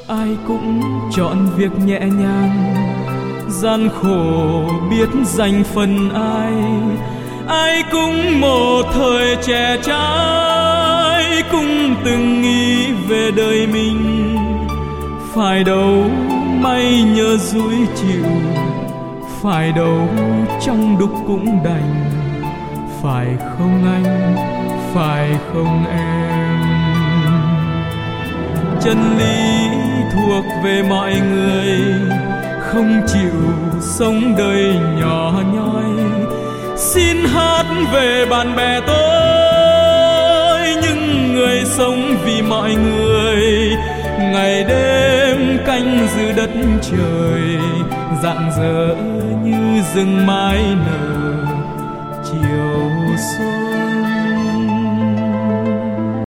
ai cũng chọn việc nhẹ nhàng, gian khổ biết dành phần ai cũng một thời trẻ trai, cũng từng nghĩ về đời mình. Phải đâu may nhờ dũi chịu, phải đâu trong đục cũng đành, phải không anh, phải không em? Chân lý thuộc về mọi người, không chịu sống đời nhỏ nhoi. Xin hát về bạn bè tôi, những người sống vì mọi người, ngày đêm canh giữ đất trời, rạng rỡ như rừng mai nở chiều xuân.